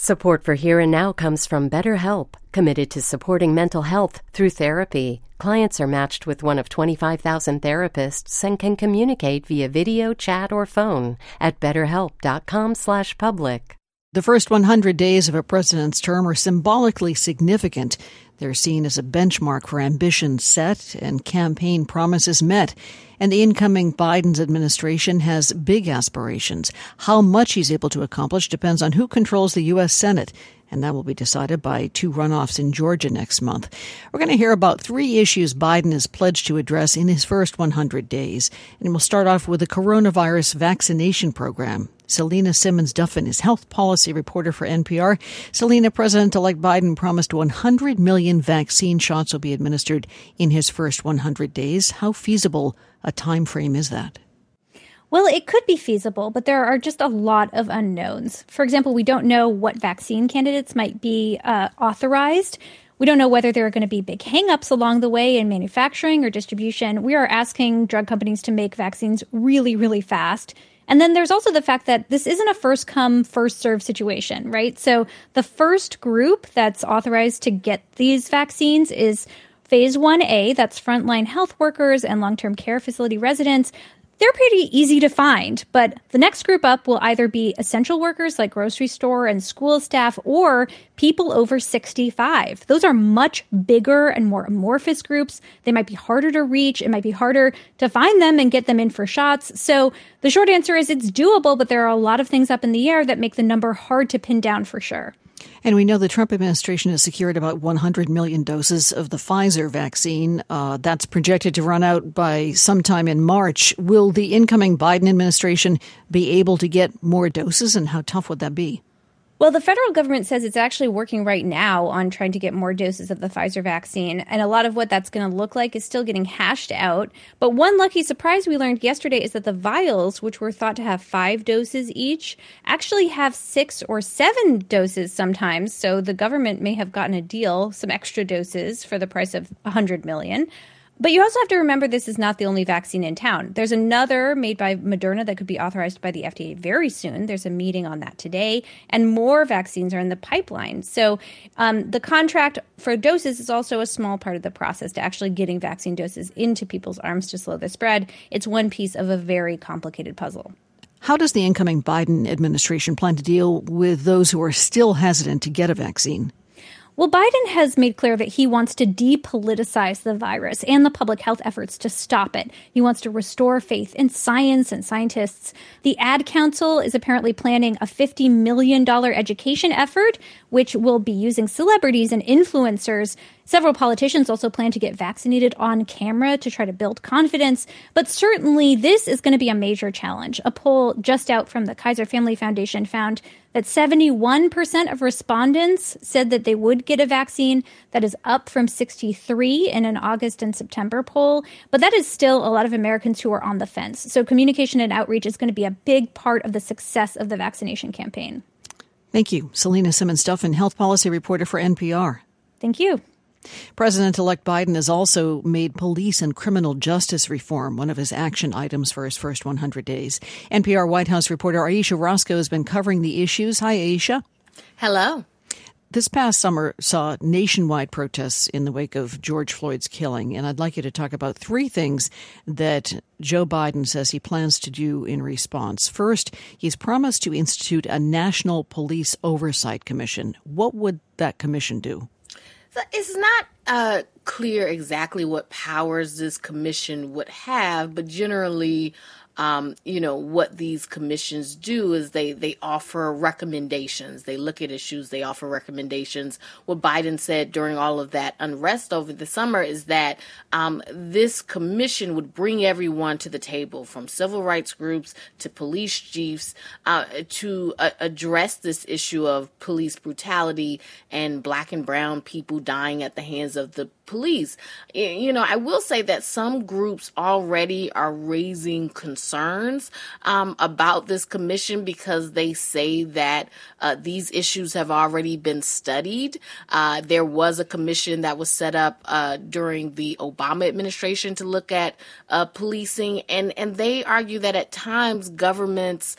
Support for Here and Now comes from BetterHelp, committed to supporting mental health through therapy. Clients are matched with one of 25,000 therapists and can communicate via video, chat, or phone at betterhelp.com/public. The first 100 days of a president's term are symbolically significant. They're seen as a benchmark for ambition set and campaign promises met. And the incoming Biden administration has big aspirations. How much he's able to accomplish depends on who controls the U.S. Senate. And that will be decided by 2 runoffs in Georgia next month. We're going to hear about 3 issues Biden has pledged to address in his first 100 days. And we'll start off with the coronavirus vaccination program. Selena Simmons-Duffin is health policy reporter for NPR. Selena, President-elect Biden promised 100 million vaccine shots will be administered in his first 100 days. How feasible a time frame is that? Well, it could be feasible, but there are just a lot of unknowns. For example, we don't know what vaccine candidates might be authorized. We don't know whether there are going to be big hangups along the way in manufacturing or distribution. We are asking drug companies to make vaccines really, really fast. And then there's also the fact that this isn't a first come, first served situation, right? So the first group that's authorized to get these vaccines is Phase 1A, that's frontline health workers and long-term care facility residents. They're pretty easy to find, but the next group up will either be essential workers like grocery store and school staff or people over 65. Those are much bigger and more amorphous groups. They might be harder to reach. It might be harder to find them and get them in for shots. So the short answer is it's doable, but there are a lot of things up in the air that make the number hard to pin down for sure. And we know the Trump administration has secured about 100 million doses of the Pfizer vaccine. That's projected to run out by sometime in March. Will the incoming Biden administration be able to get more doses, and how tough would that be? Well, the federal government says it's actually working right now on trying to get more doses of the Pfizer vaccine. And a lot of what that's going to look like is still getting hashed out. But one lucky surprise we learned yesterday is that the vials, which were thought to have 5 doses each, actually have 6 or 7 doses sometimes. So the government may have gotten a deal, some extra doses for the price of 100 million. But you also have to remember this is not the only vaccine in town. There's another made by Moderna that could be authorized by the FDA very soon. There's a meeting on that today, and more vaccines are in the pipeline. So the contract for doses is also a small part of the process to actually getting vaccine doses into people's arms to slow the spread. It's one piece of a very complicated puzzle. How does the incoming Biden administration plan to deal with those who are still hesitant to get a vaccine? Well, Biden has made clear that he wants to depoliticize the virus and the public health efforts to stop it. He wants to restore faith in science and scientists. The Ad Council is apparently planning a $50 million education effort, which will be using celebrities and influencers. Several politicians also plan to get vaccinated on camera to try to build confidence. But certainly this is going to be a major challenge. A poll just out from the Kaiser Family Foundation found that 71% of respondents said that they would get a vaccine. That is up from 63 in an August and September poll. But that is still a lot of Americans who are on the fence. So communication and outreach is going to be a big part of the success of the vaccination campaign. Thank you. Selena Simmons-Duffin, health policy reporter for NPR. Thank you. President-elect Biden has also made police and criminal justice reform one of his action items for his first 100 days. NPR White House reporter Aisha Roscoe has been covering the issues. Hi, Aisha. Hello. This past summer saw nationwide protests in the wake of George Floyd's killing, and I'd like you to talk about 3 things that Joe Biden says he plans to do in response. First, he's promised to institute a National Police Oversight Commission. What would that commission do? It's not clear exactly what powers this commission would have, but generally, what these commissions do is they offer recommendations. They look at issues, they offer recommendations. What Biden said during all of that unrest over the summer is that this commission would bring everyone to the table, from civil rights groups to police chiefs, to address this issue of police brutality and Black and brown people dying at the hands of the police. I will say that some groups already are raising concerns about this commission because they say that these issues have already been studied. There was a commission that was set up during the Obama administration to look at policing, and they argue that at times governments,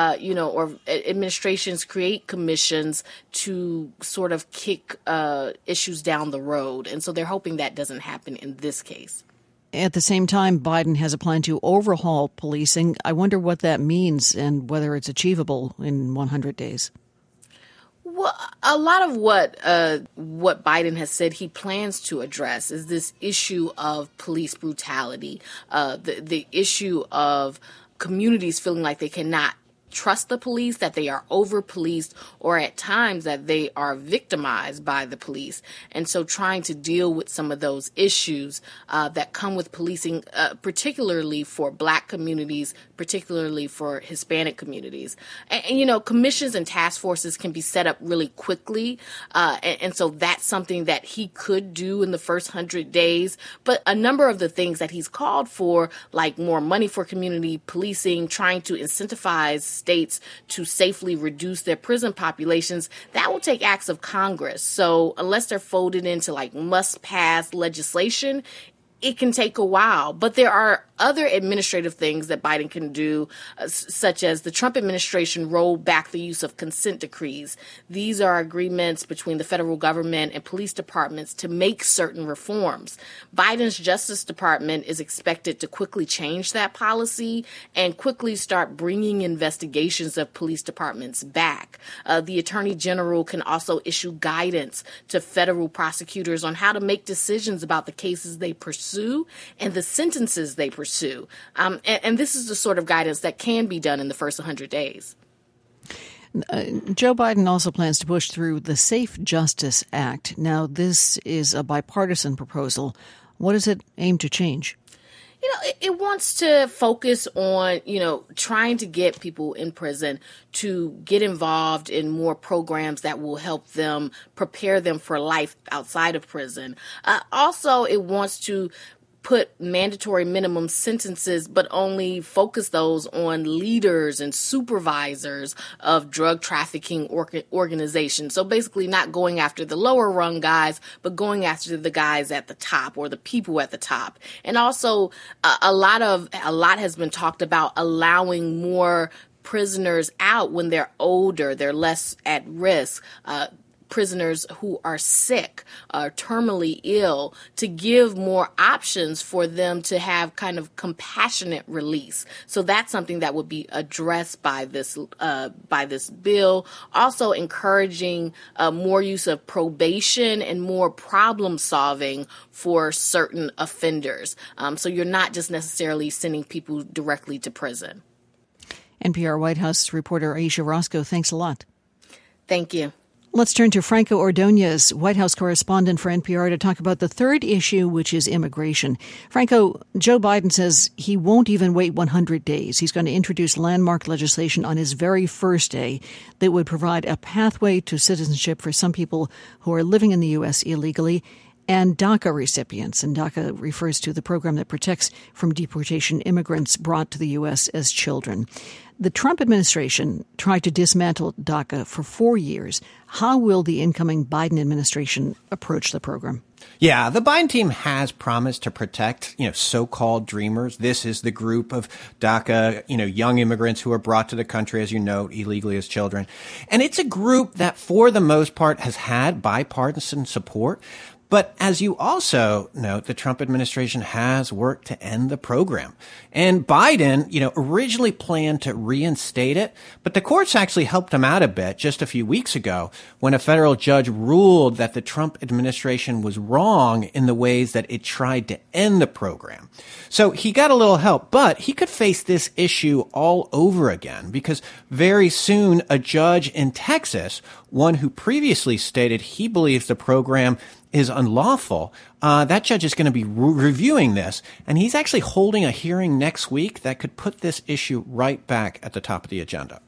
or administrations create commissions to sort of kick issues down the road. And so they're hoping that doesn't happen in this case. At the same time, Biden has a plan to overhaul policing. I wonder what that means and whether it's achievable in 100 days. Well, a lot of what Biden has said he plans to address is this issue of police brutality, the issue of communities feeling like they cannot trust the police, that they are over-policed, or at times that they are victimized by the police. And so trying to deal with some of those issues that come with policing, particularly for Black communities, particularly for Hispanic communities. And commissions and task forces can be set up really quickly. And so that's something that he could do in the first 100 days. But a number of the things that he's called for, like more money for community policing, trying to incentivize states to safely reduce their prison populations, that will take acts of Congress. So unless they're folded into must-pass legislation, it can take a while. But there are other administrative things that Biden can do, such as the Trump administration rolled back the use of consent decrees. These are agreements between the federal government and police departments to make certain reforms. Biden's Justice Department is expected to quickly change that policy and quickly start bringing investigations of police departments back. The Attorney General can also issue guidance to federal prosecutors on how to make decisions about the cases they pursue and the sentences they pursue. And this is the sort of guidance that can be done in the first 100 days. Joe Biden also plans to push through the Safe Justice Act. Now, this is a bipartisan proposal. What does it aim to change? It wants to focus on, trying to get people in prison to get involved in more programs that will help them prepare them for life outside of prison. Also, it wants to put mandatory minimum sentences, but only focus those on leaders and supervisors of drug trafficking organizations. So basically not going after the lower rung guys, but going after the guys at the top or the people at the top. And also a lot has been talked about allowing more prisoners out when they're older, they're less at risk, prisoners who are sick, terminally ill, to give more options for them to have kind of compassionate release. So that's something that would be addressed by this bill. Also encouraging more use of probation and more problem solving for certain offenders. So you're not just necessarily sending people directly to prison. NPR White House reporter Aisha Roscoe, thanks a lot. Thank you. Let's turn to Franco Ordonez, White House correspondent for NPR, to talk about the third issue, which is immigration. Franco, Joe Biden says he won't even wait 100 days. He's going to introduce landmark legislation on his very first day that would provide a pathway to citizenship for some people who are living in the U.S. illegally, and DACA recipients. And DACA refers to the program that protects from deportation immigrants brought to the U.S. as children. The Trump administration tried to dismantle DACA for 4 years. How will the incoming Biden administration approach the program? Yeah, the Biden team has promised to protect, so-called dreamers. This is the group of DACA, young immigrants who are brought to the country, as you note, illegally as children. And it's a group that, for the most part, has had bipartisan support. But as you also note, the Trump administration has worked to end the program. And Biden, originally planned to reinstate it, but the courts actually helped him out a bit just a few weeks ago when a federal judge ruled that the Trump administration was wrong in the ways that it tried to end the program. So he got a little help, but he could face this issue all over again because very soon a judge in Texas, one who previously stated he believes the program is unlawful, that judge is going to be reviewing this, and he's actually holding a hearing next week that could put this issue right back at the top of the agenda.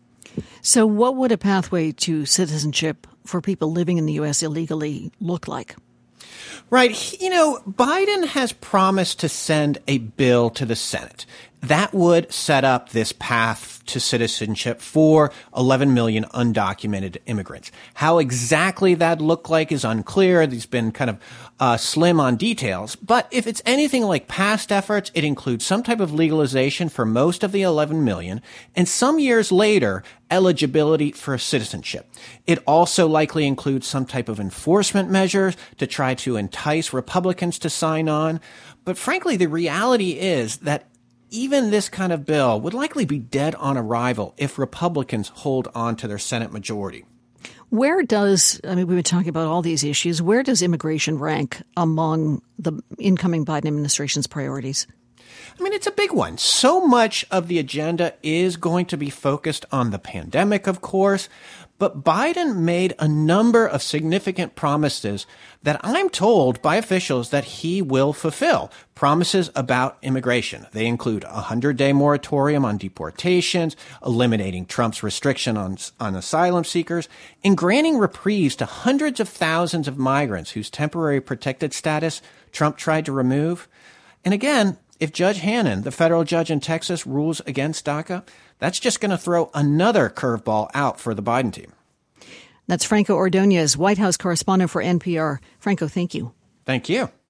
So what would a pathway to citizenship for people living in the U.S. illegally look like? Right. Biden has promised to send a bill to the Senate that would set up this path to citizenship for 11 million undocumented immigrants. How exactly that looked like is unclear. He's been kind of slim on details. But if it's anything like past efforts, it includes some type of legalization for most of the 11 million, and some years later, eligibility for citizenship. It also likely includes some type of enforcement measures to try to entice Republicans to sign on. But frankly, the reality is that even this kind of bill would likely be dead on arrival if Republicans hold on to their Senate majority. We've been talking about all these issues. Where does immigration rank among the incoming Biden administration's priorities? It's a big one. So much of the agenda is going to be focused on the pandemic, of course, but Biden made a number of significant promises that I'm told by officials that he will fulfill. Promises about immigration. They include a 100-day moratorium on deportations, eliminating Trump's restriction on asylum seekers, and granting reprieves to hundreds of thousands of migrants whose temporary protected status Trump tried to remove. And again, if Judge Hannon, the federal judge in Texas, rules against DACA, that's just going to throw another curveball out for the Biden team. That's Franco Ordonez, White House correspondent for NPR. Franco, thank you. Thank you.